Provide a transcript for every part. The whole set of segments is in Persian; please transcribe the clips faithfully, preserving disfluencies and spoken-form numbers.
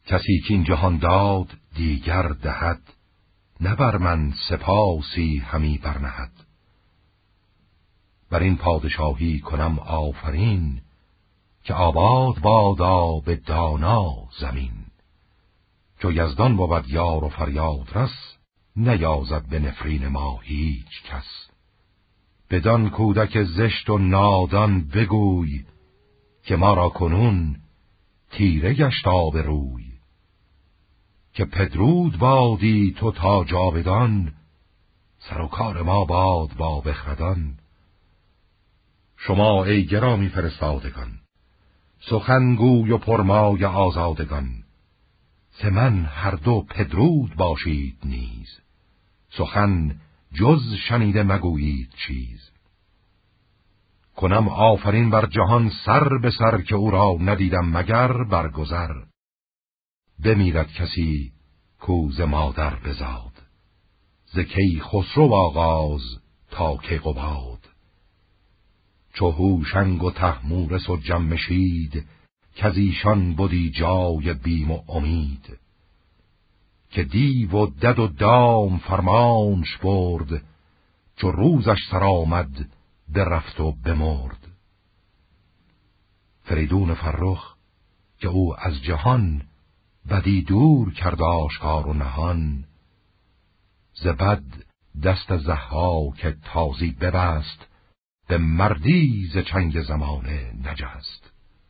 کسی که این جهان داد دیگر دهد، نه بر من سپاسی همی برنهد. بر این پادشاهی کنم آفرین، که آباد بادا به دانا زمین. چو یزدان بود یار و فریاد رس، نیازد به نفرین ما هیچ کس. بدان کودک زشت و نادان بگوی، که ما را کنون تیره گشت آبروی. که پدرود بادی تو تا جاودان، سر و کار ما باد با بخردان. شما ای گرامی فرستادگان، سخن گوی و پرمای آزادگان. ز من هر دو پدرود باشید نیز، سخن جز شنیده مگویید چیز. کنم آفرین بر جهان سر به سر، که او را ندیدم مگر برگذر. بمیرد کسی کو ز مادر بزاد، ز کی خسرو آغاز تا کیقباد. چو هوشنگ و طهمورث و جمشید، کز ایشان بودی جای بیم و امید. که دیو و دد و دام فرمانش برد، چو روزش سر آمد برفت و بمرد. فریدون فرخ که او از جهان، بدی دور کرد آشکار و نهان. ز بد دست ضحاک تازی ببست، به مردی ز چنگ زمانه نجست.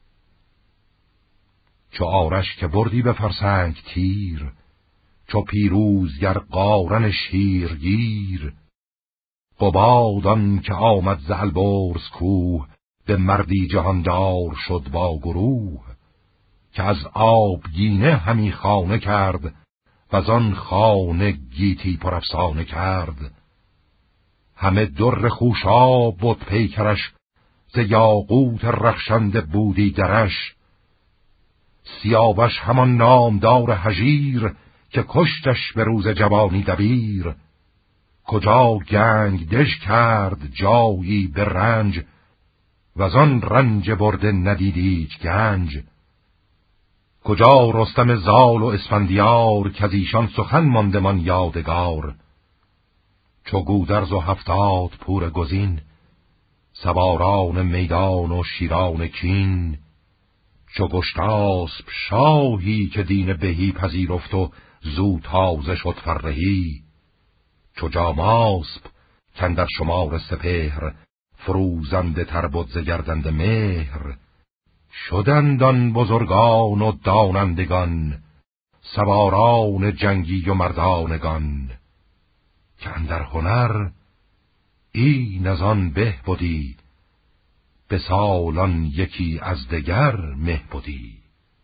چو آرش که بردی به فرسنگ تیر، چو پیروزگر قارن شیرگیر. قبادان که آمد ز البرز کوه، به مردی جهاندار شد با گروه. که از آبگینه همی خانه کرد، وزان خانه گیتی پر افسانه کرد. همه در خوشاب بود پیکرش، ز یاقوت رخشنده بودی درش. سیاوش همان نامدار هژیر، که کشتش به روز جوانی دبیر. کجا گنگ دژ کرد جایی به رنج، وزان رنج برده ندیدیچ گنج. کجا رستم زال و اسفندیار، که از ایشان سخن ماندمان یادگار. چو گودرز و هفتاد پور گزین، سواران میدان و شیران کین. چو گشتاسپ شاهی که دین بهی پذیرفت و زو تازه شد فرهی. چو جاماسپ کاندر شمار سپهر، فروزنده تر بد ز گردنده مهر. شدند آن بزرگان و دانندگان، سواران جنگی و مردانگان. که اندر هنر این از آن به بودی، به سالان یکی از دگر مه بودی.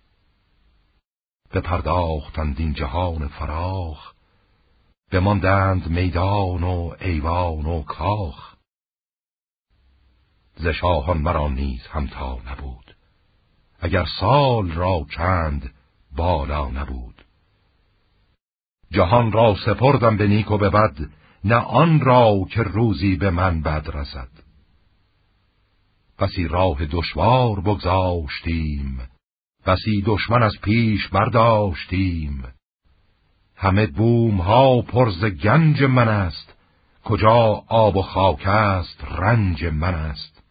بپرداختند این جهان فراخ، بماندند میدان و ایوان و کاخ. ز شاهان مرا نیز همتا نبود، اگر سال را چند بالا نبود. جهان را سپردم به نیک و به بد، نه آن را که روزی به من بد رسد. بسی راه دشوار بگذاشتیم، بسی دشمن از پیش برداشتیم. همه بوم ها پر ز گنج من است، کجا آب و خاک است رنج من است.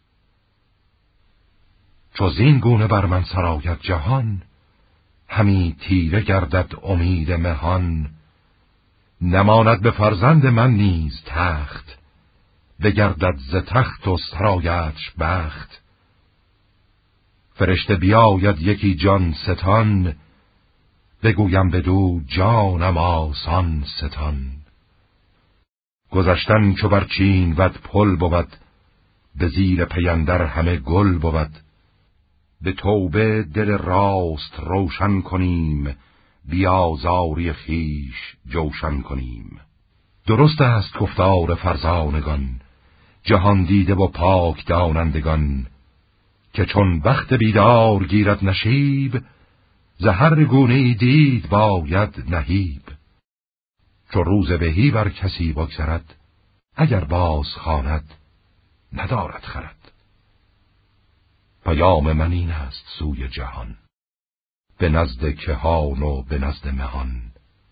چو زین گونه بر من سراید جهان، همی تیره گردد امید مهان. نماند به فرزند من نیز تخت، بگردد ز تخت و سرایتش بخت. فرشته بیاید یکی جان ستان، بگویم بدو جانم آسان ستان. گذشتن چو بر چین ود پل بود، به زیر پیندر همه گل بود. به توبه دل راست روشن کنیم، بیازاری خیش جوشن کنیم. درست است گفتار فرزانگان، جهان دیده و پاک دانندگان. که چون بخت بیدار گیرد نشیب، ز هر گونه دید باید نهیب. چو روز بهی بر کسی بگذرد، اگر باز خواند ندارد خرد. پیام من این است سوی جهان، به نزد کهان و به نزد مهان.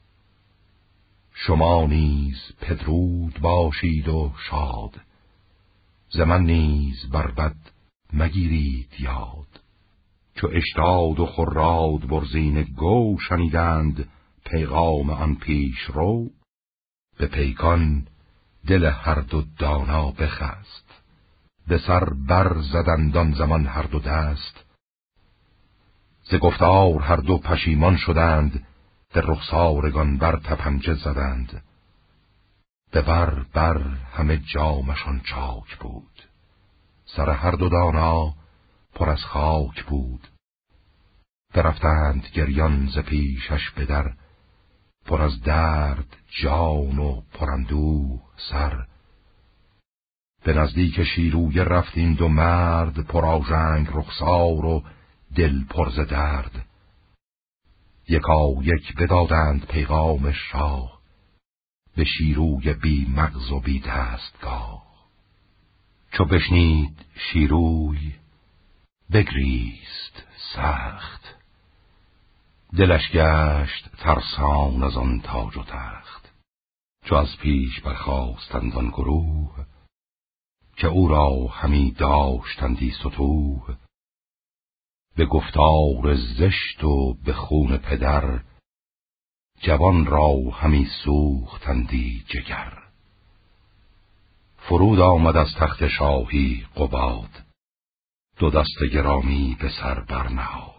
شما نیز پدرود باشید و شاد، ز من نیز بر بد مگیرید یاد. چو اشتاد و خراد برزین گو شنیدند پیغام آن پیش رو، به پیکان دل هر دو دانا بخست، به سر بر زدند آن زمان هر دو دست. ز گفتار هر دو پشیمان شدند، در رخسارگان بر تپنجه زدند. به بر بر همه جامشان چاک بود، سر هر دو دانا پر از خاک بود. برفتند گریان ز پیشش به در، پر از درد جان و پراندوه سر. به نزدیک شیرویه رفت این دو مرد، پر آژنگ رخسار و دل پر ز درد. یکا یک بدادند پیغام شاه، به شیروی بی مغز و بی دستگاه. چو بشنید شیروی بگریست سخت، دلش گشت ترسان از آن تاج و تخت. چو از پیش برخاستند آن گروه، که او را همی داشتندی ستوه. به گفتار زشت و به خون پدر، جوان را همی سوختندی جگر. فرود آمد از تخت شاهی قباد، دو دست گرامی به سر برنهاد.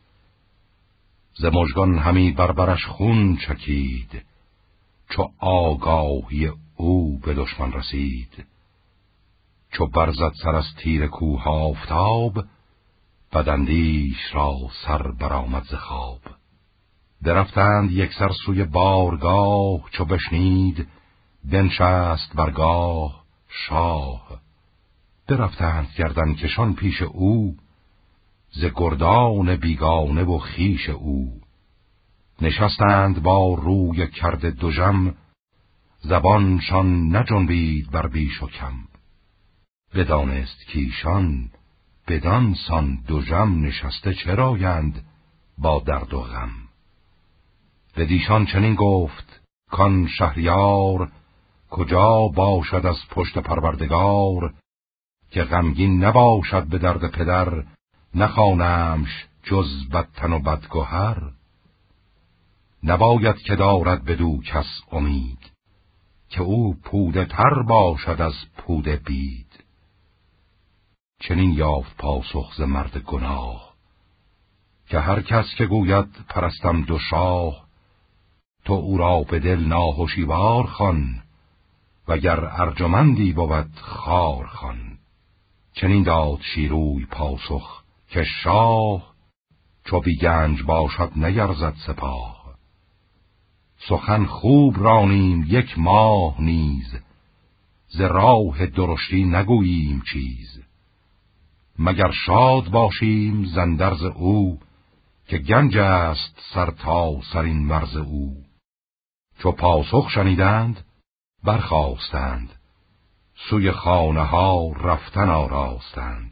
ز مژگان همی بربرش خون چکید، چو آگاهی او به دشمن رسید. چو برزد سر از تیر کوه آفتاب، بداندیش را سر برآمد ز خواب. درفتند یک سر سوی بارگاه، چو بشنید بنشست برگاه شاه. برفتند گردن کشان پیش او، ز گردان بیگانه و خیش او. نشستند با روی کرده دژم، زبانشان نجنبید بر بیش و کم. بدانست کیشان بدان سان دژم نشسته چرایند با درد و غم. بدیشان چنین گفت کان شهریار، کجا باشد از پشت پروردگار. که غمگین نباشد به درد پدر، نخوانمش جز بدتن و بدگهر. نباید که دارد بدو کس امید، که او پوده تر باشد از پوده بید. چنین یافت پاسخ ز مرد گناه، که هر کس که گوید پرستم دو شاه. تو او را به دل ناهشیوار خوان، وگر ارجمندی بود خار خوان. چنین داد شیروی پاسخ که شاه، چو بی گنج باشد نیرزد سپاه. سخن خوب رانیم یک ماه نیز، ز راه درشتی نگوییم چیز. مگر شاد باشیم زندرز او، که گنج است سر تا سرین مرز او. چو پاسخ شنیدند برخاستند، سوی خانه ها رفتن آراستند.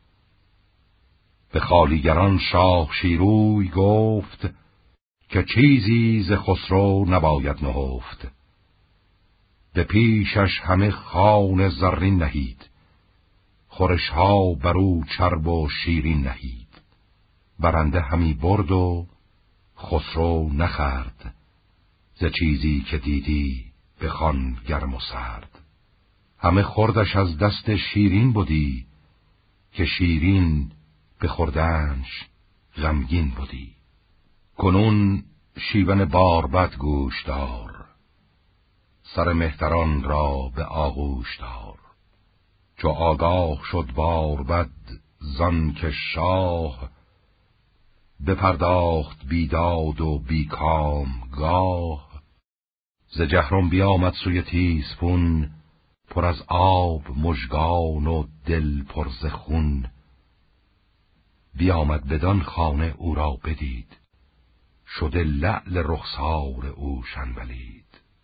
به خالیگران شاه شیروی گفت، که چیزی ز خسرو نباید نهفت. به پیشش همه خوان زرین نهید، خورش ها برو چرب و شیرین نهید. برنده همی برد و خسرو نخورد، ز چیزی که دیدی بخوان گرم و سرد. همه خوردش از دست شیرین بودی، که شیرین بخوردنش غمگین بودی. کنون شیون باربد گوش دار، سر مهتران را به آغوش دار. چو آگاه شد باربد زان که شاه، بپرداخت بیداد و بیکام گاه. ز جهرم بیامد سوی تیسفون، پر از آب مژگان و دل پر ز خون. بیامد بدان خانه او را بدید، شده لعل رخسار او شنبلید.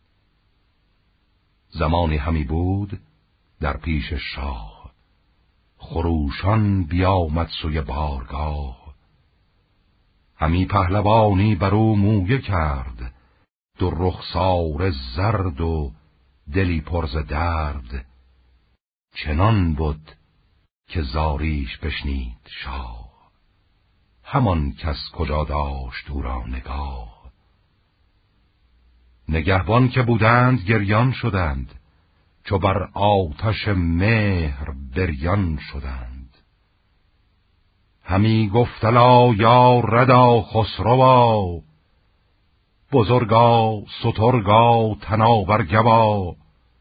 زمانی همی بود در پیش شاه، خروشان بیامد سوی بارگاه. همی پهلوانی برو مویه کرد، دو رخسار زرد و دلی پر ز درد. چنان بود که زاریش بشنید شاه، همان کس کجا داشت او را نگاه. نگهبان که بودند گریان شدند، چو بر آتش مهر بریان شدند. همی گفت الا یا ردا خسروا، بزرگا سترگا تناور گوا.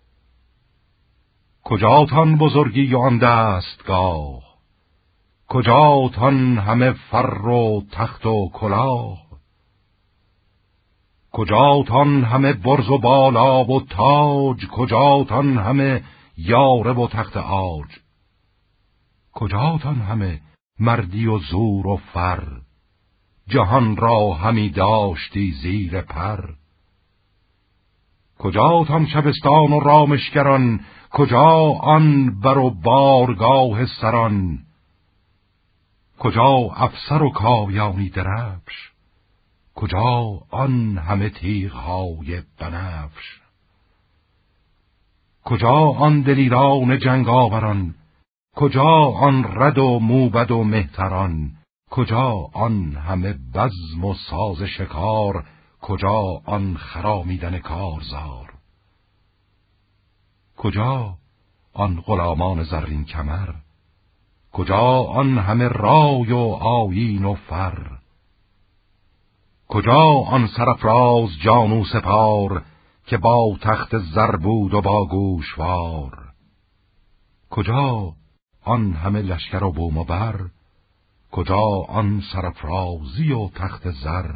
کجاتان بزرگی و آن دستگاه، کجاتان همه فر و تخت و کلاه. کجاتان همه برز و بالا و تاج، کجاتان همه یاره و تخت عاج. کجاتان همه مردی و زور و فر، جهان را همی داشتی زیر پر. کجاتان شبستان و رامشگران، کجا آن بر و بارگاه سران. کجا افسر و کاویانی درفش، کجا آن همه تیغ‌های بنفش. کجا آن دلیران جنگاوران، کجا آن رد و موبد و مهتران. کجا آن همه بزم و ساز شکار، کجا آن خرامیدن کارزار. کجا آن غلامان زرین کمر، کجا آن همه رای و آیین و فر. کجا آن سرافراز جانو سپار، که با تخت زر بود و با گوشوار. کجا آن همه لشکر و بوم و بر، کجا آن سرافرازی و تخت زر.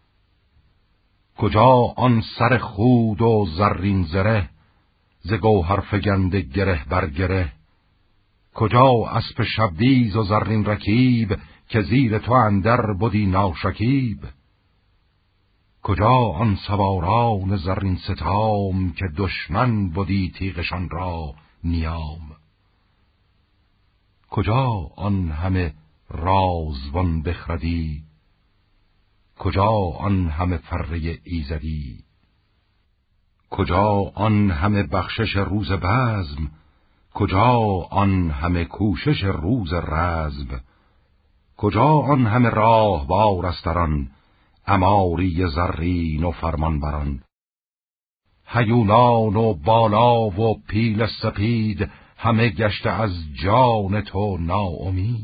کجا آن سر خود و زرین زره، ز گوهر فگنده گره بر گره. کجا اسپ شبدیز و زرین رکیب، که زیر تو اندر بودی ناشکیب. کجا آن سواران زرین ستام، که دشمن بودی تیغشان را نیام. کجا آن همه رازوان بخردی، کجا آن همه فره ایزدی. کجا آن همه بخشش روز بزم، کجا آن همه کوشش روز رزم. کجا آن همه راهوار استران، عماری زرین و فرمانبران. هیولان و بالا و پیل سپید، همه گشته از جان تو ناامید.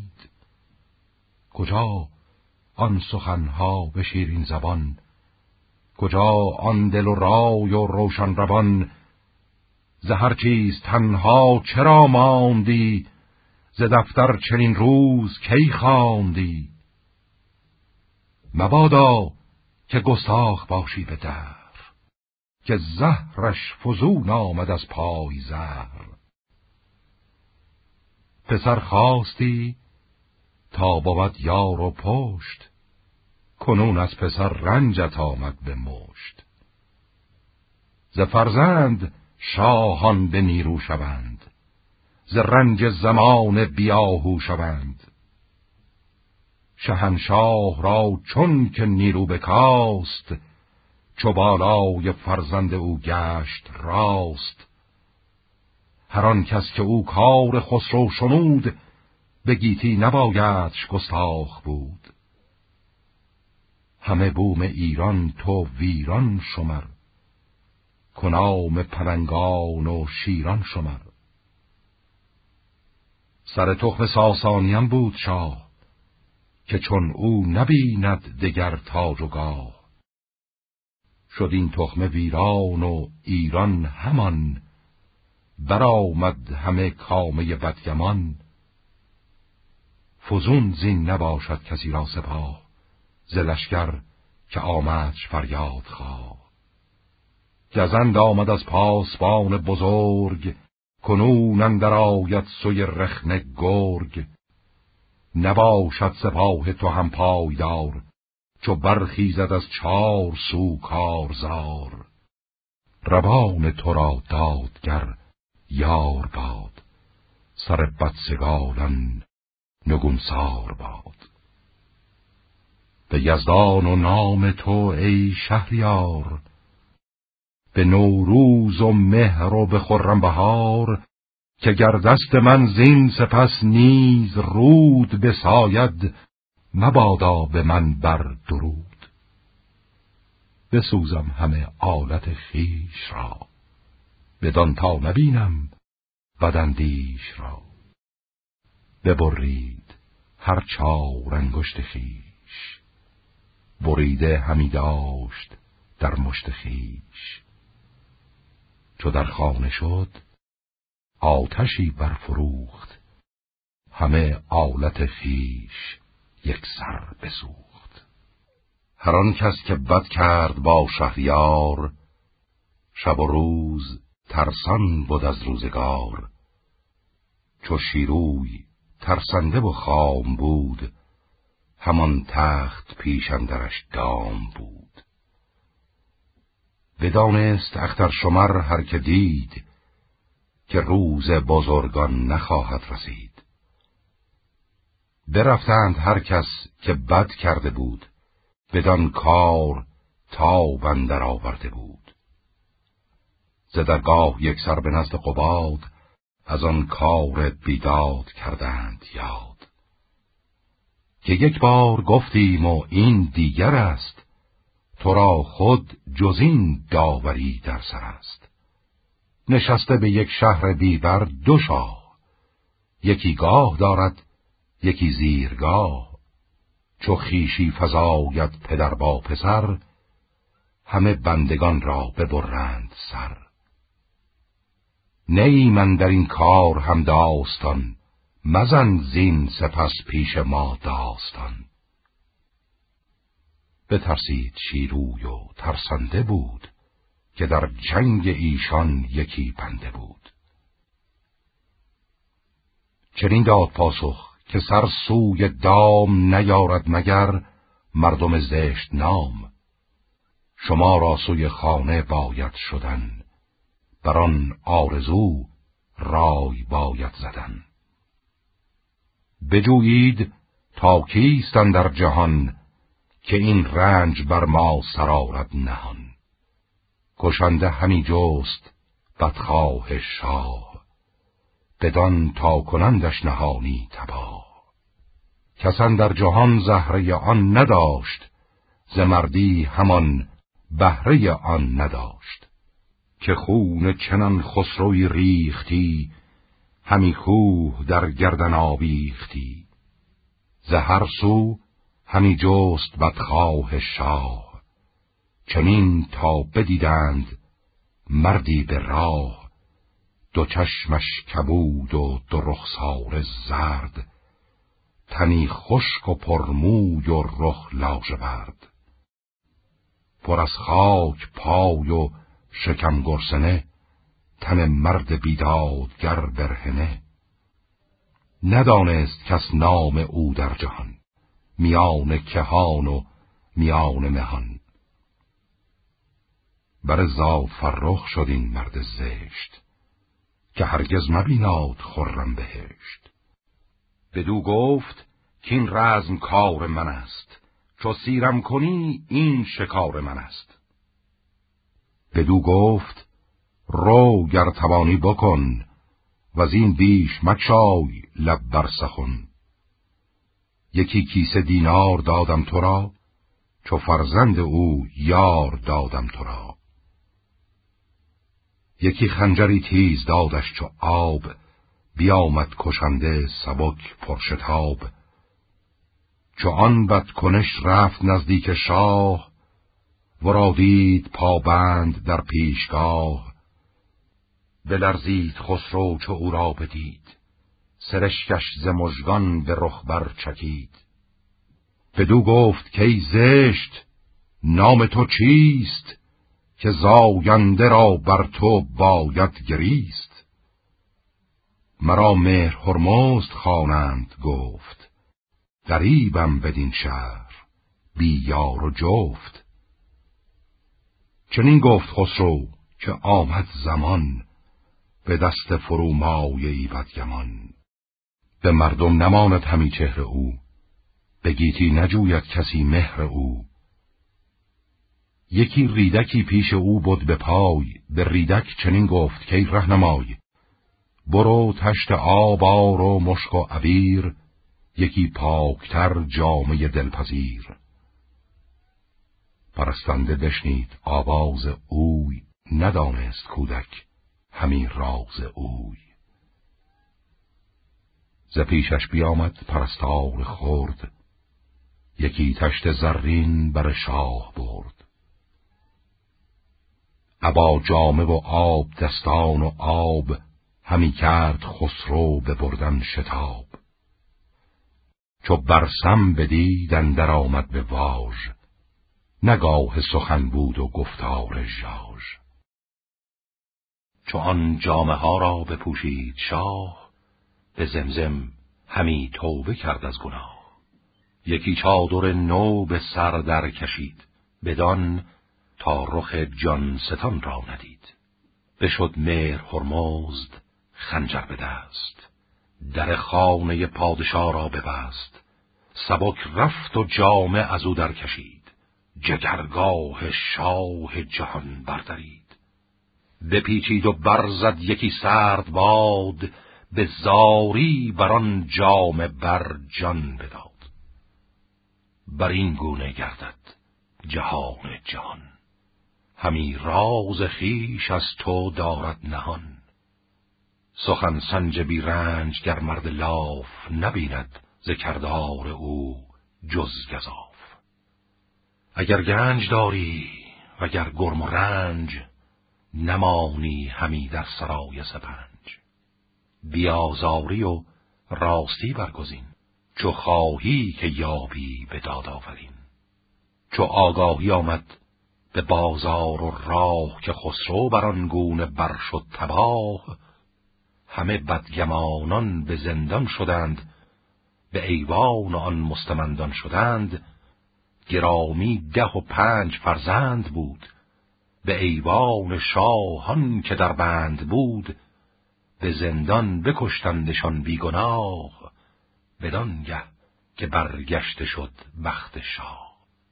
کجا آن سخنها به شیرین زبان، کجا آن دل و رای و روشن روان. ز هر چیز تنها چرا ماندی، ز دفتر چنین روز کی خواندی. مبادا که گستاخ باشی به در، که زهرش فزون آمد از پای زهر. پسر خواستی تا بود یار و پشت، کنون از پسر رنجت آمد به مشت. ز فرزند شاهان به نیرو شوند، ز رنج زمان بیاهو شوند. شهنشاه را چون که نیرو بکاست، چو بالای فرزند او گشت راست. هر آن کس که او کار خسرو شنود، به گیتی نبایدش گستاخ بود. همه بوم ایران تو ویران شمر، کنام پلنگان و شیران شمر. سر تخم ساسانیان بود شاه، که چون او نبیند دگر تاج و گاه. شد این تخم ویران و ایران همان، برآمد همه کامه بدگمان. فزون زین نباشد کسی را سپاه، ز لشکر که آمدش فریاد خواه. گزند آمد از پاسبان بزرگ، کنون اندر آید سوی رخنه گرگ. نباشد سپاه تو هم پایدار، چو برخیزد از چار سو کارزار. روان تو را دادگر یار باد، سر بدسگالان نگونسار باد. به یزدان و نام تو ای شهریار، به نوروز و مهر و به خرم بهار، که گر دست من زین سپس نیز رود بساید، مبادا به من بر درود. بسوزم همه آلت خیش را، بدان تا نبینم بداندیش را. ببرید هر چار انگشت خیش، بریده همی داشت در مشت خیش. چو در خانه شد آتشی برفروخت، همه آلت خیش یک سر بسوخت. هر آن کس که بد کرد با شهریار، شب و روز ترسان بود از روزگار. چو شیروی ترسنده و خام بود، همان تخت پیش اندرش دام بود. بدانست اخترشمر هر که دید، که روز بزرگان نخواهد رسید. برفتند هر کس که بد کرده بود، بدان کار تاب اندر آورده بود. ز درگاه یک سر به نزد قباد، از آن کار بیداد کردند یاد. که یک بار گفتیم و این دیگر است، تو را خود جز این داوری در سر است. نشسته به یک شهر بیبر دو شاه، یکی گاه دارد یکی زیرگاه. چو خویشی فزاید پدر با پسر، همه بندگان را ببرند سر. نی من در این کار هم داستان، مزن زین سپس پیش ما داستان. بترسید شیروی و ترسنده بود، که در جنگ ایشان یکی بنده بود. چنین داد پاسخ که سر سوی دام، نیارد مگر مردم زشت نام. شما را سوی خانه باید شدن، بران آرزو رای باید زدن. بجویید تا کیستن در جهان، که این رنج بر ما سرارد نهان. کشنده همی جست بدخواه شاه، بدان تا کنندش نهانی تباه. کسان در جهان زهره آن نداشت، ز مردی همان بهره آن نداشت. که خون چنان خسروی ریختی، همی کوه در گردن آویختی. ز هر سو همی جست بدخواه شاه، چنین تا بدیدند مردی به راه. دو چشمش کبود و دو رخساره زرد، تنی خشک و پرموی و رخ لاژورد. پر از خاک پای و شکم گرسنه، تن مرد بیدادگر برهنه. ندانست کس نام او در جهان، میان کهان و میان مهان. بر زاد فرخ شد این مرد زشت، که هرگز مبیناد خرم بهشت. بدو گفت که این رزم کار من است، چو سیرم کنی این شکار من است. بدو گفت رو گر توانی بکن، وز این بیش مگشای لب بر سخن. یکی کیسه دینار دادم تو را، چو فرزند او یار دادم تو را. یکی خنجری تیز دادش چو آب، بیامد کشنده سبک پرشتاب. چو آن بدکنش رفت نزدیک شاه، ورا دید پابند در پیشگاه. بلرزید خسرو چو او را بدید، سرشکش ز مژگان به رخ بر چکید. بدو گفت که ای زشت نام تو چیست، که زاینده را بر تو باید گریست. مرا مهر هرمزد خوانند گفت، غریبم بدین شهر بی یار و جفت. چنین گفت خسرو که آمد زمان، به دست فرومایه‌ای بدگمان. به مردم نماند همی چهره او، به گیتی نجوید کسی مهر او. یکی ریدکی پیش او بود به پای، به ریدک چنین گفت که ای رهنمای، برو تشت آب آر و مشک و عبیر، یکی پاکتر جامه دلپذیر. پرستنده بشنید آواز اوی، ندانست کودک همین راز اوی. ز پیشش بیامد پرستار خرد، یکی تشت زرین بر شاه برد. ابا جامه و آب دستان و آب، همی کرد خسرو به بردن شتاب. چو برسم بدید اندر آمد به واژ، نگاه سخن بود و گفتار ژاژ. چو آن جامه ها را بپوشید شاه، به زمزم همی توبه کرد از گناه. یکی چادر نو به سر در کشید، بدان تا رخ جان ستان را ندید. بشد مهر هرمزد خنجر به دست، در خانه پادشاه را ببست. سبک رفت و جامه از او در کشید، جگرگاه شاه جهان بردرید. بپیچید و برزد یکی سرد باد، به زاری بران جامه بر جان بداد. بر این گونه گردد جهان جهان، همی راز خویش از تو دارد نهان. سخن سنج بی رنج گر مرد لاف، نبیند ز کردار او جز گزاف. اگر گنج داری وگر گرم و رنج، نمانی همی در سرای سپنج. بیازاری و راستی برگزین، چو خواهی که یابی به داد آورین. چو آگاهی آمد به بازار و راه، که خسرو بران گونه بر شد تباه. همه بدگمانان به زندان شدند، به ایوان آن مستمندان شدند. گرامی ده و پنج فرزند بود، به ایوان شاهان که در بند بود. به زندان بکشتندشان بیگناه، بدانگه که برگشته شد بخت شاه.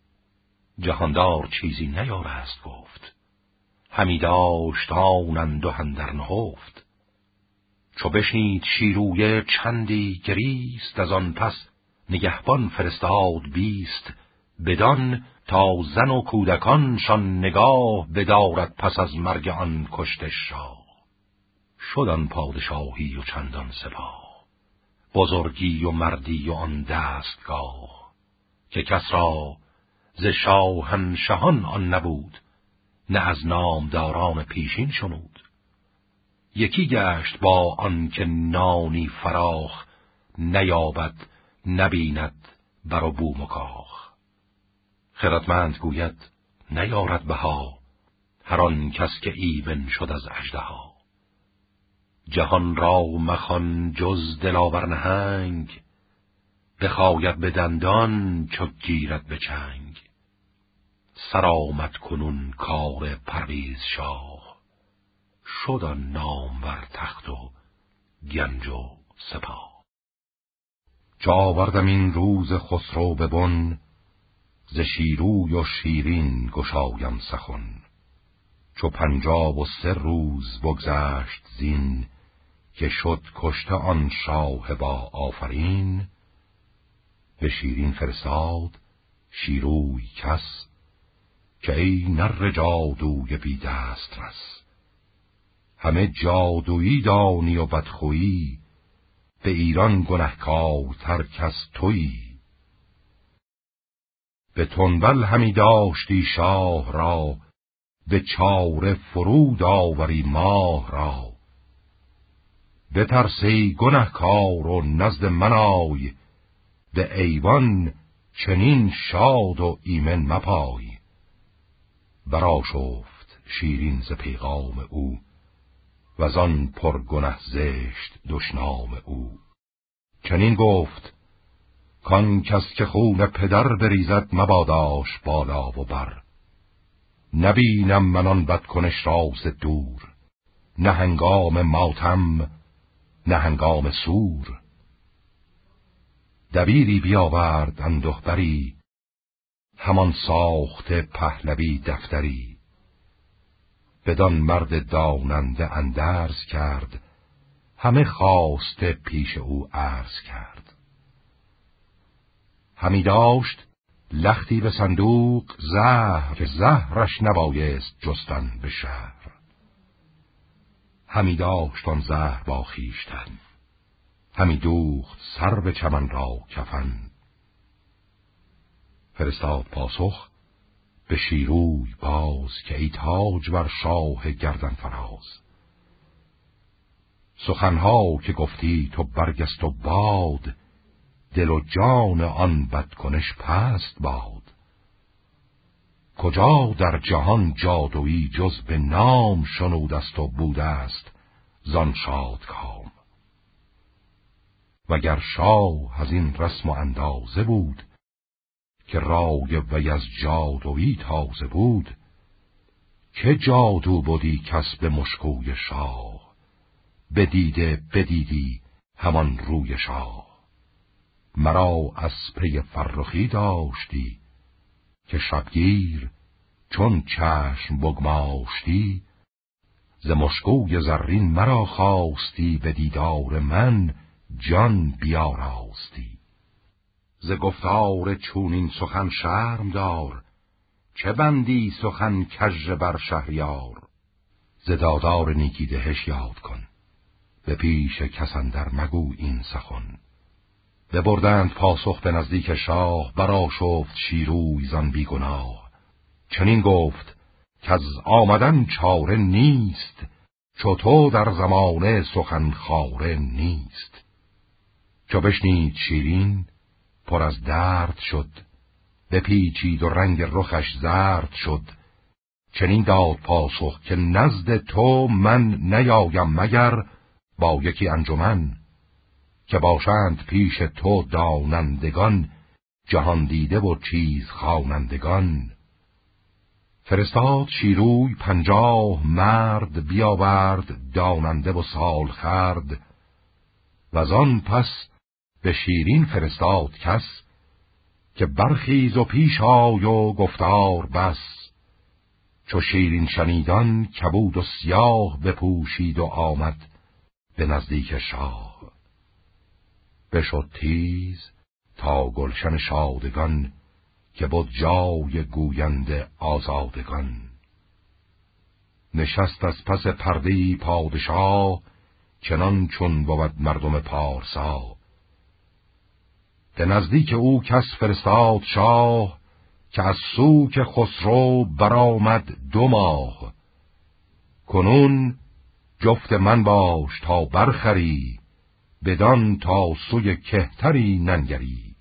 جهاندار چیزی نیارست گفت، همی داشت آن انده اندر نهفت. چو بشنید شیرویه چندی گریست، از آن پس نگهبان فرستاد بیست. بدان تا زن و کودکانشان نگاه، بدارد پس از مرگ آن کشته شاه. شد آن پادشاهی و چندان سپاه، بزرگی و مردی و آن دستگاه. که کس را ز شاهنشهان آن نبود، نه از نامداران پیشین شنود. یکی گشت با آن که نانی فراخ، نیابد نبیند بر و بوم و کاخ. خردمند گوید نیارد بها، هر آن کس که ایمن شد از اژدها. جهان را مخوان جز دلاور نهنگ، بخاید به دندان چو گیرد به چنگ. سرآمد کنون کار پرویز شاه، شد آن نامور تخت و گنج و سپاه. چو آوردم این روز خسرو به بن، ز شیروی و شیرین گشایم سخن. چو پنجاب و سه روز بگذشت زین، که شد کشته آن شاه با آفرین. به شیرین فرستاد شیروی کس، که ای نر جادوی بی دست رس. همه جادویی دانی و بدخویی، به ایران گنهکارتر کس تویی. به تنبل همی داشتی شاه را، به چاره فرود آوری ماه را. بترسی گنهکار و نزد من آی، به ایوان چنین شاد و ایمن مپای. برآشفت شیرین ز پیغام او، وزان پرگنه زشت دشنام او. چنین گفت کان کس که خون پدر بریزد، مباداش بالا و بر. نبینم من آن بدکنش را ز دور، نه هنگام ماتم نه هنگام سور. دبیری بیاورد اندوهبری، همان ساخت پهلوی دفتری. بدان مرد داننده اندرز کرد، همه خواسته پیش او عرض کرد. همی داشت لختی به صندوق زهر، که زهرش نبایست جستن به شهر. همی داشت آن زهر با خویشتن، همی دوخت سر به چمن را کفن. فرستاد پاسخ به شیروی باز، که ای تاج بر شاه گردن فراز. سخنها که گفتی تو برگست و باد، دل و جان آن بدکنش پست باد. کجا در جهان جادویی جز به نام، شنودست و بودست زان شاد کام. وگر شاه از این رسم و اندازه بود، که رای وی از جادویی تازه بود. که جادو بودی کس به مشکوی شاه، بدیده بدیدی همان روی شاه. مرا از پی فرخی داشتی، که شبگیر چون چشم بگماشتی. ز مشکوی زرین مرا خواستی، به دیدار من جان بیاراستی. ز گفتار چونین سخن شرم دار، چه بندی سخن کژ بر شهریار. ز دادار نیکی دهش یاد کن، به پیش کس اندر مگو این سخن. ببردند پاسخ به نزدیک شاه، برآشفت شیروی زان بیگناه. چنین گفت کز آمدن چاره نیست، چو تو در زمانه سخن خواره نیست. چو بشنید شیرین پر از درد شد، بپیچید و رنگ رخش زرد شد. چنین داد پاسخ که نزد تو من نیایم، مگر با یکی انجمن. که باشند پیش تو دانندگان، جهان دیده و چیز خوانندگان. فرستاد شیروی پنجاه مرد، بیاورد داننده و سال خرد. وزان پس به شیرین فرستاد کس، که برخیز و پیش آی و گفتار بس. چو شیرین شنیدان کبود و سیاه، بپوشید و آمد به نزدیک شاه. بشد تیز تا گلشن شادگان، که بود جای گوینده آزادگان. نشست از پس پرده‌ای پادشاه، چنان چون بود مردم پارسا. به نزدیک او کس فرستاد شاه، که از سوک خسرو برآمد دو ماه. کنون جفت من باش تا برخری، بدان تا سوی کهتری ننگری.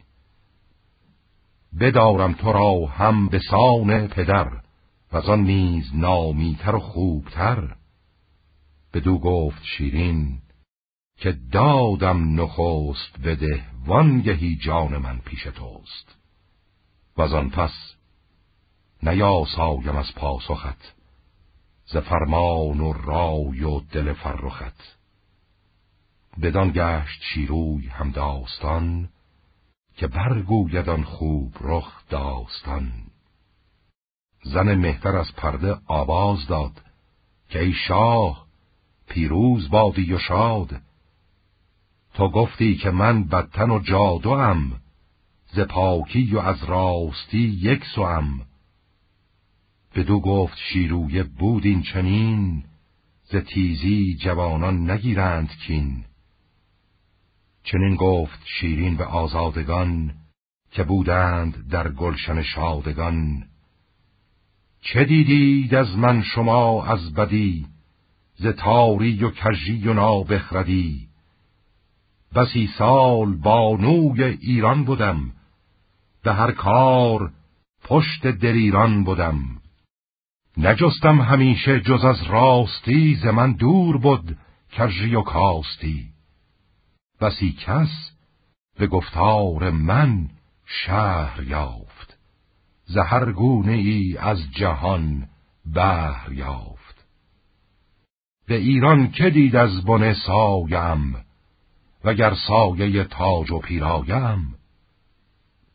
بدارم تو را هم به سان پدر، وزان نیز نامیتر و خوبتر. بدو گفت شیرین که دادم نخست بده، وانگهی جان من پیش توست. وزان پس نیاسایم از پاسخت، ز فرمان و رای و دل فرخت. بدان گشت شیروی هم داستان، که برگوید آن خوب رخ داستان. زن مهتر از پرده آواز داد، که ای شاه پیروز بادی و شاد. تو گفتی که من بدتن و جادوام، ز پاکی و از راستی یک سوام. بدو گفت شیروی بود این چنین، ز تیزی جوانان نگیرند کین. چنین گفت شیرین به آزادگان، که بودند در گلشن شادگان. چه دیدید از من شما از بدی، ز تاری و کژی و نابخردی. بسی سال بانوی ایران بودم، به هر کار پشت دلیران بودم. نجستم همیشه جز از راستی، ز من دور بود کژی و کاستی. بسی کس به گفتار من شهر یافت، ز هر گونه ای از جهان بهر یافت. به ایران که دید از بن سایم، وگر سایه تاج و پیرایم.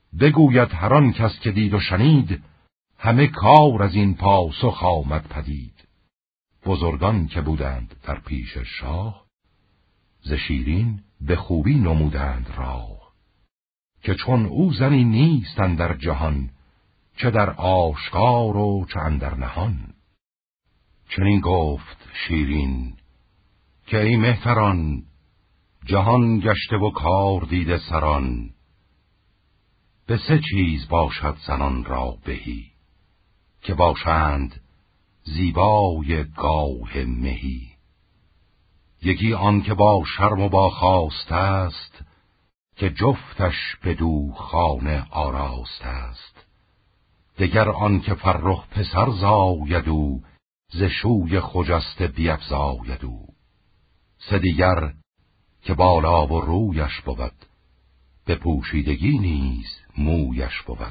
بگوید هر آن کس که دید و شنید، همه کار از این پاسخ آمد پدید. بزرگان که بودند در پیش شاه، ز شیرین به خوبی نمودند راه. که چون او زنی نیستند در جهان، چه در آشکار و چه اندر نهان. چنین گفت شیرین که ای مهتران، جهان گشته و کار دیده سران. به سه چیز باشد زنان را بهی، که باشند زیبای گاه مهی. یکی آن که با شرم و با خواست است، که جفتش بدو خانه آراست است. دگر آن که فرخ پسر زاید او، ز شوی خجسته بیفزاید او. سه دیگر که بالا و رویش بود، به پوشیدگی نیز مویش بود.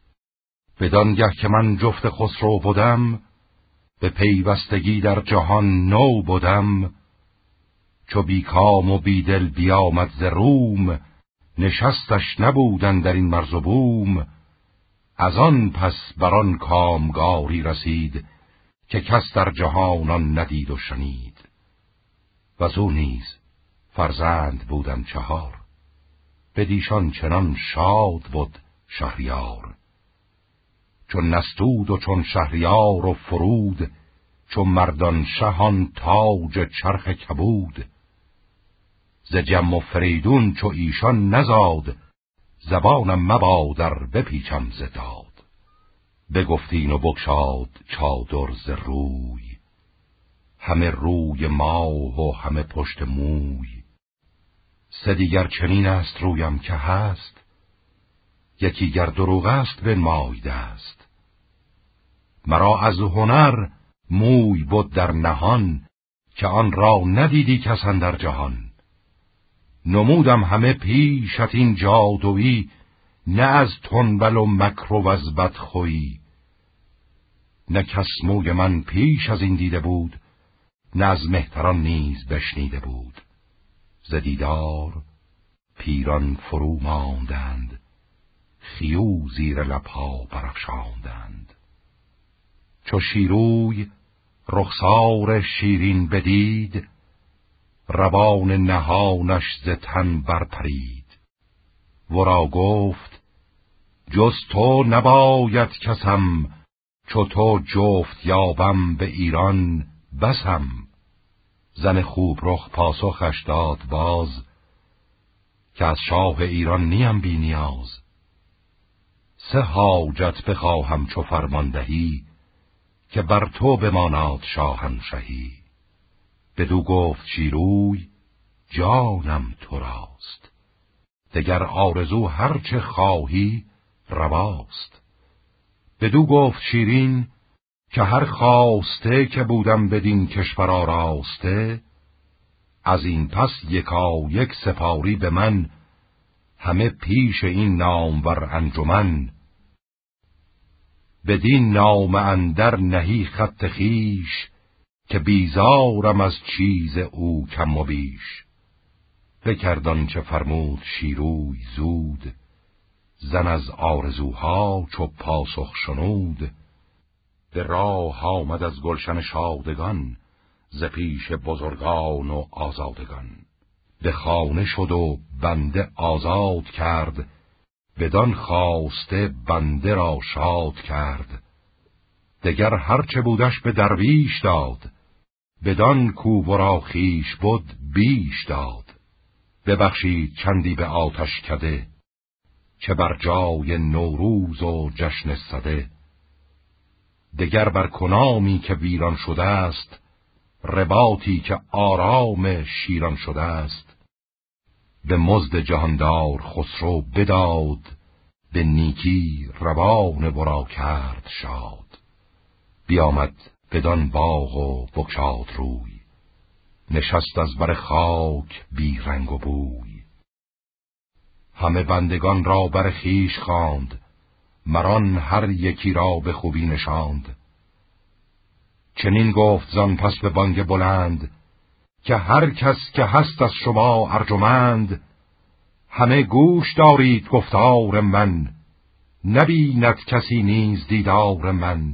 بدانگه که من جفت خسرو بودم، به پیوستگی در جهان نو بودم. چو بی کام و بی دل بیامد ز روم، نشستش نبودن در این مرز و بوم. از آن پس بران کامگاری رسید، که کس در جهانان ندید و شنید. وزو نیز فرزند بودم چهار، بدیشان چنان شاد بود شهریار. چون نستود و چون شهریار و فرود، چون مردان شهان تاج چرخ کبود. ز جم و فریدون چو ایشان نزاد، زبانم مبادر بپیچم ز داد. بگفتین و بگشاد چادر ز روی، همه روی ماه و همه پشت موی. سه دیگر چنین است رویم که هست، یکی گر دروغ است بنمایده است. مرا از هنر موی بود در نهان، که آن را ندیدی کس اندر جهان. نمودم همه پیشت این جادویی، نه از تنبل و مکر و از بدخویی. نه کس موی من پیش از این دیده بود، نه از مهتران نیز بشنیده بود. ز دیدار پیران فرو ماندند، خیو زیر لبها برافشاندند. چو شیروی رخسار شیرین بدید، روان نهانش ز تن برپرید. ورا گفت جز تو نباید کسم، چو تو جفت یابم به ایران بسم. زن خوب رخ پاسخش داد باز، که از شاه ایران نیم بی نیاز. سه حاجت بخواهم چو فرمان دهی، که بر تو بماناد شاهنشهی. بدو گفت شیروی جانم تو راست، دگر آرزو هر چه خواهی رواست. بدو گفت شیرین که هر خواسته که بودم بدین کشور آراسته، از این پس یکا یک سپاری به من، همه پیش این نامور انجمن. بدین نام اندر نهی خط خیش، که بیزارم از چیز او کم و بیش. بکردان چه فرمود شیروی زود، زن از آرزوها چو پاسخ شنود. به راه آمد از گلشن شادگان، ز پیش بزرگان و آزادگان. به خانه شد و بنده آزاد کرد، بدان خواسته بنده را شاد کرد. دگر هرچه بودش به درویش داد، بدان کو ورا خویش بود بیش داد. ببخشید چندی به آتش کده، چه بر جای نوروز و جشن سده. دگر بر کنامی که ویران شده است، رباطی که آرام شیران شده است. به مزد جهاندار خسرو بداد، به نیکی روان ورا کرد شاد. بیامد بدان باغ و بگشاد روی، نشست از بر خاک بی رنگ و بوی. همه بندگان را بر خویش خواند، مران هر یکی را به خوبی نشاند. چنین گفت زان پس به بانگ بلند، که هر کس که هست از شما ارجمند، همه گوش دارید گفتار من. نبیند کسی نیز دیدار من.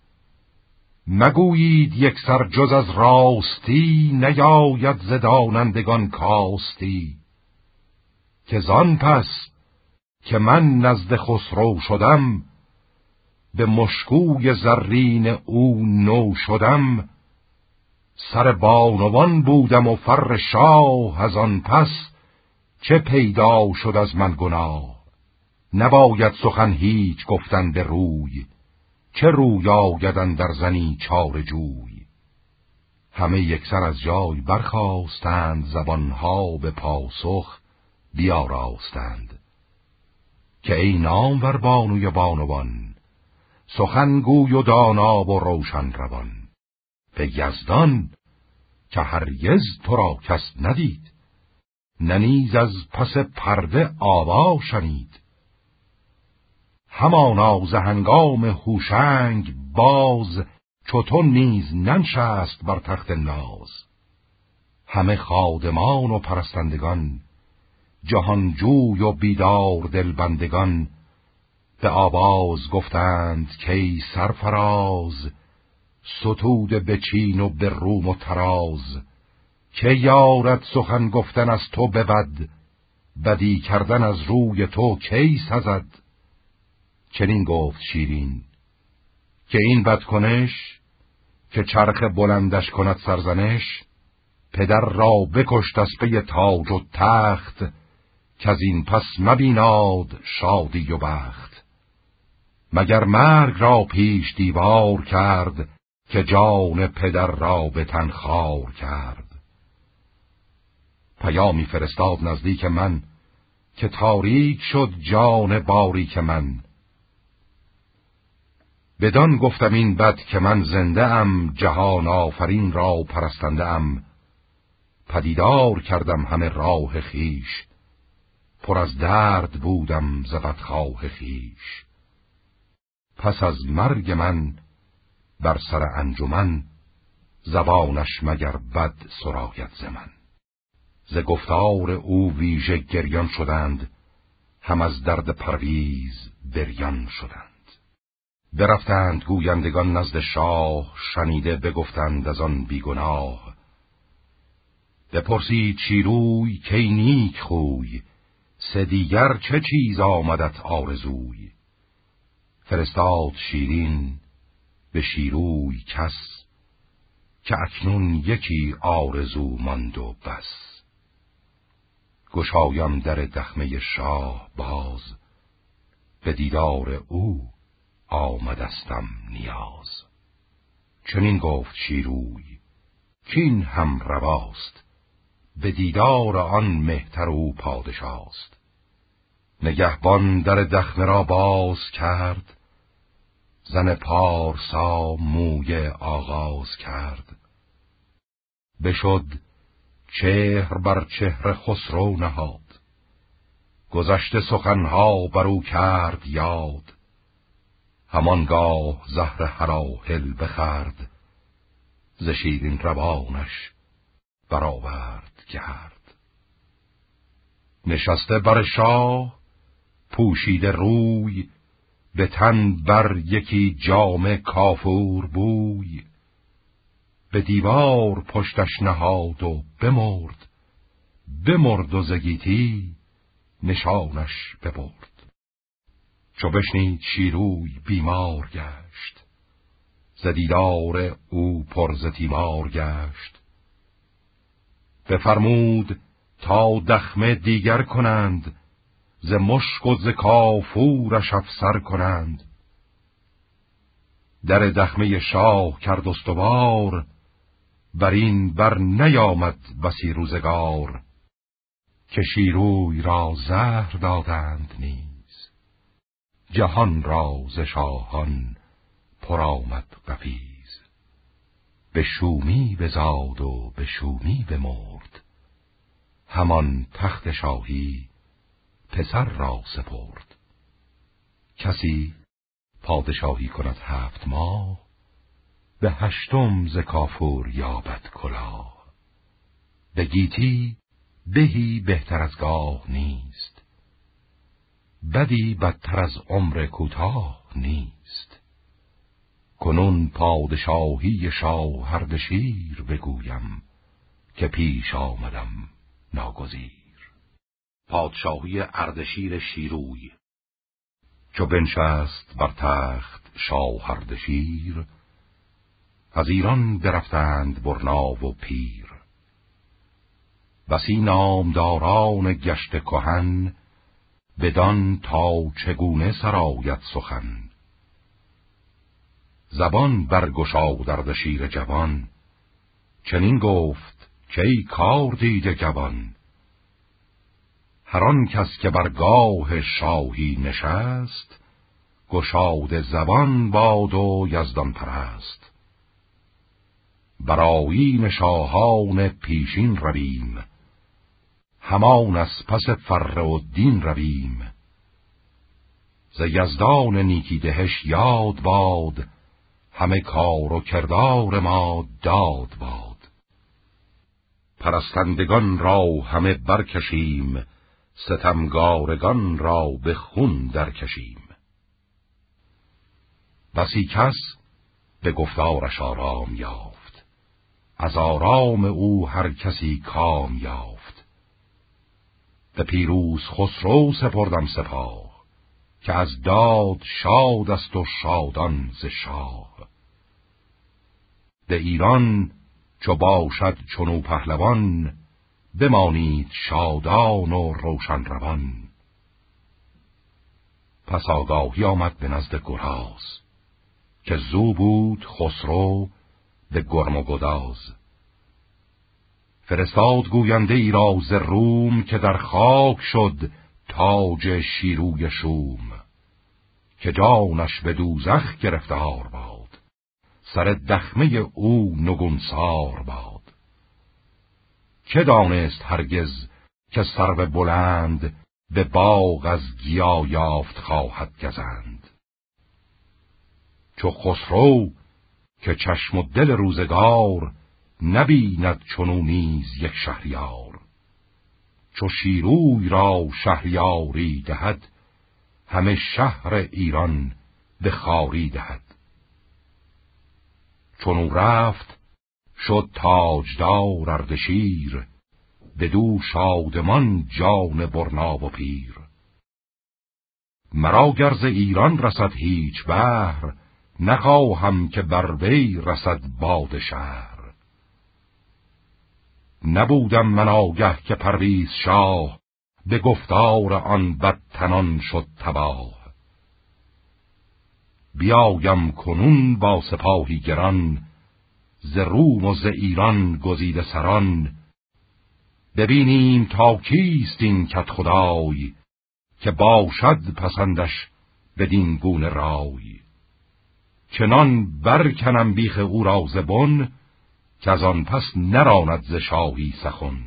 مگویید یک سر جز از راستی، نیاید ز دانندگان کاستی. که زان پس که من نزد خسرو شدم، به مشکوی زرین او نو شدم. سر بانوان بودم و فر شاه، از آن پس چه پیدا شد از من گناه. نباید سخن هیچ گفتن به روی، چه روی آیدن در زنی چار جوی. همه یکسر از جای برخاستند، زبانها به پاسخ بیاراستند. که ای نامور بانوی بانوان، سخنگوی و دانا و روشن روان. به یزدان که هرگز تو را کس ندید، ننیز از پس پرده آوا شنید. همانا ز هنگام هوشنگ باز، چو تو نیز ننشست بر تخت ناز. همه خادمان و پرستندگان، جهانجوی و بیدار دلبندگان، به آواز گفتند کی سرفراز، ستود به چین و به روم و تراز. که یارد سخن گفتن از تو به بد، بدی کردن از روی تو کی سزد. چنین گفت شیرین که این بدکنش، که چرخ بلندش کند سرزنش. پدر را بکشت از پی تاج و تخت، که از این پس مبیناد شادی و بخت. مگر مرگ را پیش دیوار کرد، که جان پدر را به تن خوار کرد. پیامی فرستاد نزدیک من، که تاریک شد جان باریک من. بدان گفتم این بد که من زنده ام، جهان آفرین را پرستنده ام. پدیدار کردم همه راه خیش، پر از درد بودم ز بدخواه خیش. پس از مرگ من بر سر انجمن، زبانش مگر بد سراید ز من. ز گفتار او ویژه گریان شدند، هم از درد پرویز بریان شدند. برفتند گویندگان نزد شاه، شنیده بگفتند از آن بیگناه. بپرسید شیروی کی نیک خوی، سه دیگر چه چیز آمدت آرزوی. فرستاد شیرین به شیروی کس، که اکنون یکی آرزو ماند و بس. گشایم در دخمه شاه باز، به دیدار او آمدستم نیاز. چنین گفت شیروی کین هم رواست، به دیدار آن مهتر او پادشاست. نگهبان در دخمه را باز کرد، زن پارسا موی آغاز کرد. بشد چهر بر چهر خسرو نهاد، گذشته سخنها برو کرد یاد. همانگاه زهر هراهل بخورد، ز شیرین روانش برآورد گرد. نشسته بر شاه پوشیده روی، به تن بر یکی جامه کافور بوی. به دیوار پشتش نهاد و بمرد، بمرد و ز گیتی نشانش ببرد. چو بشنید شیروی بیمار گشت، ز دیدار او پر ز تیمار گشت. بفرمود تا دخمه دیگر کنند، ز مشک و ز کافورش افسر کنند. در دخمه شاه کرد استوار، بر این بر نیامد بسی روزگار. که شیروی را زهر دادند نیز، جهان را ز شاهان پر آمد قفیز. به شومی بزاد و به شومی بمرد، همان تخت شاهی پسر را سپرد. کسی پادشاهی کند هفت ماه، به هشتم ز کافور یابد کلاه. به گیتی بهی بهتر از گاه نیست، بدی بدتر از عمر کوتاه نیست. کنون پادشاهی شاه اردشیر بگویم که پیش آمدم ناگزیر. پادشاهی اردشیر شیروی. چو بنشست بر تخت شاه اردشیر، از ایران برفتند برنا و پیر. بسی نامداران گشت کهن، بدان تا چگونه سرآید سخن. زبان برگشاد اردشیر جوان، چنین گفت که ای کار دیده جوان. هر آن کس که بر گاه شاهی نشست، گشاد زبان باد و یزدان پرست. بر آیین شاهان پیشین رویم، همان از پس فر و دین رویم. ز یزدان نیکی دهش یاد باد، همه کار و کردار ما داد باد. پرستندگان را همه برکشیم، ستمگارگان را به خون درکشیم. بسی کس به گفتارش آرام یافت، از آرام او هر کسی کام یافت. به پیروز خسرو سپردم سپاه، که از داد شاد است و شادان ز شاه. به ایران چو باشد چنو پهلوان، بمانید شادان و روشن روان. پس آگاهی آمد به نزد گراز، که زو بود خسرو به گرم و گداز. فرستاد گوینده ای را ز روم، که در خاک شد تاج شیروی شوم. که جانش به دوزخ گرفتار باد، سر دخمه او نگونسار باد. که دانست هرگز که سرو بلند، به باغ از گیا یافت خواهد گزند. چو خسرو که چشم و دل روزگار، نبیند چنو نیز یک شهریار. چو شیروی را شهریاری دهد، همه شهر ایران به خواری دهد. چون رفت شد تاجدار اردشیر، بدو شادمان جان برنا و پیر. مرا گر ز ایران رسد هیچ بهر، نخواهم که بر وی رسد باد شهر. نبودم من آگه که پرویز شاه، به گفتار آن بدتنان شد تباه. بیایم کنون با سپاهی گران، ز روم و ز ایران گزیده سران. ببینیم تا کیست این کدخدای، که باشد پسندش بدین گونه رای. چنان برکنم بیخ او را ز بن، که از آن پس نراند ز شاهی سخن.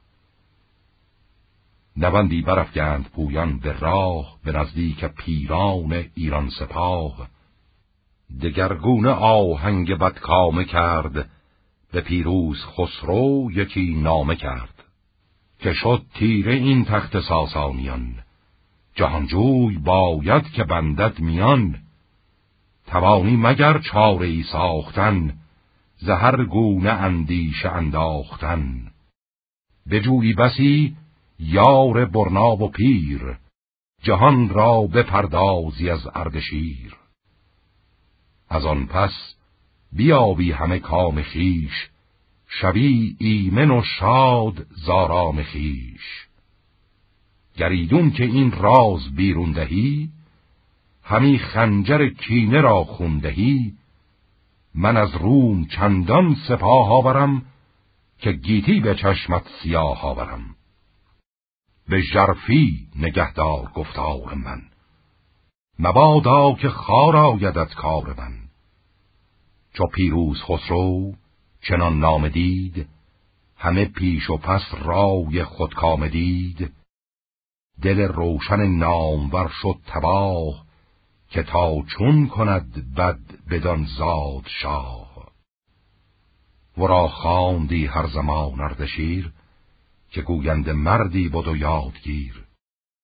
نوندی برافگند پویان به راه، به نزدیک پیران ایران سپاه. دگرگونه آهنگ بدکامه کرد، به پیروز خسرو یکی نامه کرد. که شد تیره این تخت ساسانیان، جهانجوی باید که بندد میان. توانی مگر چاره ای ساختن، ز هر گونه اندیشه انداختن. بجویی بسی یار برنا و پیر، جهان را بپردازی از اردشیر. از آن پس بیابی همه کام خیش، شوی ایمن و شاد زارام خیش. گریدون که این راز بیرون دهی، همی خنجر کینه را خوندهی. من از روم چندان سپاه آورم، که گیتی به چشمت سیاه آورم. به ژرفی نگهدار گفتار من، مبادا که خار آیدت کار من. چو پیروز خسرو چنان نامه دید، همه پیش و پس رای خودکامه دید. دل روشن نامور شد تباه، که تا چون کند بد بدان زاد شاه. ورا خواندی هر زمان اردشیر، که گوینده مردی بود و یادگیر.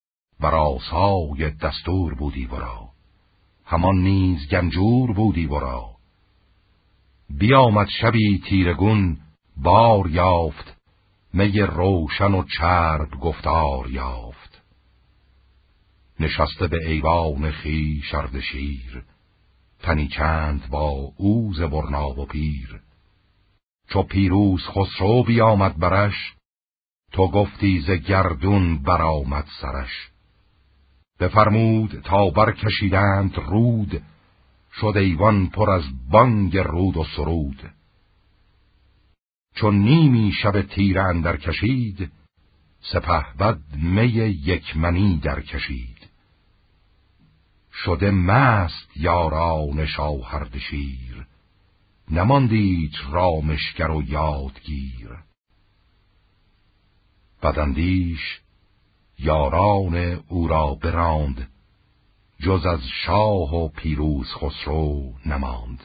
بر آسای دستور بودی ورا، همان نیز گنجور بودی ورا. بیامد شبی تیرگون بار یافت، می روشن و چرب گفتار یافت. نشسته به ایوان خویش اردشیر، تنی چند با اوز برنا و پیر. چو پیروز خسرو بیامد برش، تو گفتی ز گردون برآمد سرش. بفرمود تا برکشیدند رود، شد ایوان پر از بانگ رود و سرود. چون نیمی شب تیر اندر کشید، سپهبد می یک منی در کشید. شده مست یاران شاهردشیر، نماندیت رامشگر و یادگیر. بداندیش یاران او را براند، جز از شاه و پیروز خسرو نماند.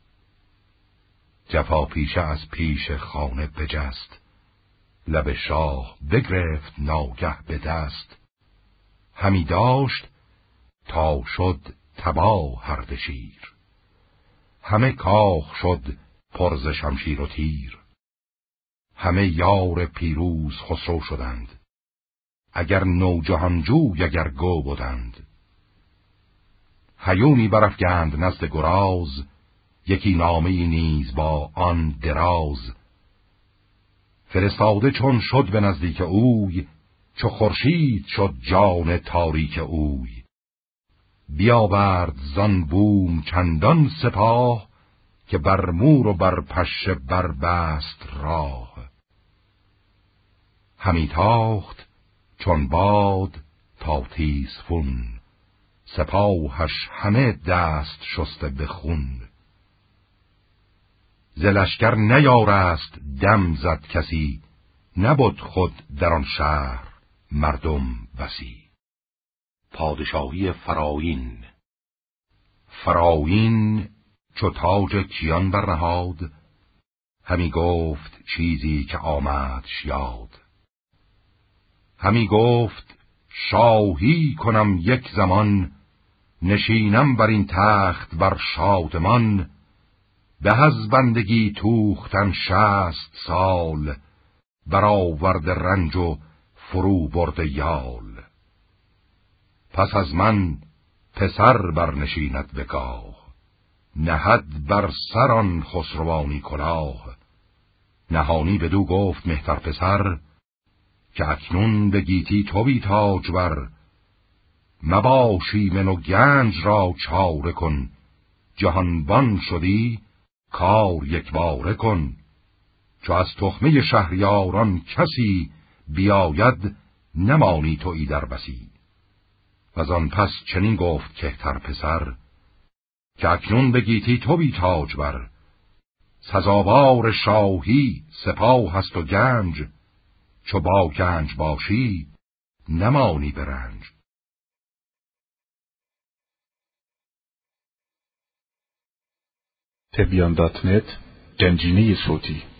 جفا پیشه از پیش خانه بجست، لب شاه بگرفت ناگه به دست. همی داشت تا شد تباه اردشیر، همه کاخ شد پر ز شمشیر و تیر. همه یار پیروز خسرو شدند، اگر نوجهانجوی اگر گو بودند. هیونی برافگند نزد گراز، یکی نامه‌ای نیز با آن دراز. فرستاده چون شد به نزدیک اوی، چو خورشید شد جان تاریک اوی. بیاورد زان بوم چندان سپاه، که بر مور و بر پشه بربست راه. همی تاخت چون باد تا تیزفون، سپاهش همه دست شسته به خون. ز لشکر نیارست دم زد کسی، نبود خود در آن شهر مردم بسی. پادشاهی فراین. فراین چو تاج کیان برنهاد، همی گفت چیزی که آمدش یاد. همی گفت شاهی کنم یک زمان، نشینم بر این تخت بر شادمان. به از بندگی توختن شصت سال، برآورد رنج و فرو برد یال. پس از من پسر برنشیند به گاه، نهد بر سران خسروانی کلاه. نهانی بدو گفت مهتر پسر، که اکنون به گیتی تو بی تاج بر. مباشی من و گنج را چاره کن، جهانبان شدی کار یک باره کن. چو از تخمه شهریاران کسی، بیاید نمانی تو ایدر بسی. وزان پس چنین گفت کهتر پسر، که اکنون به گیتی تو بی تاج بر. سزاوار شاهی سپاه هست و گنج، چو با گنج باشی نمانی به رنج. تبیان دات نت گنجینه صوتی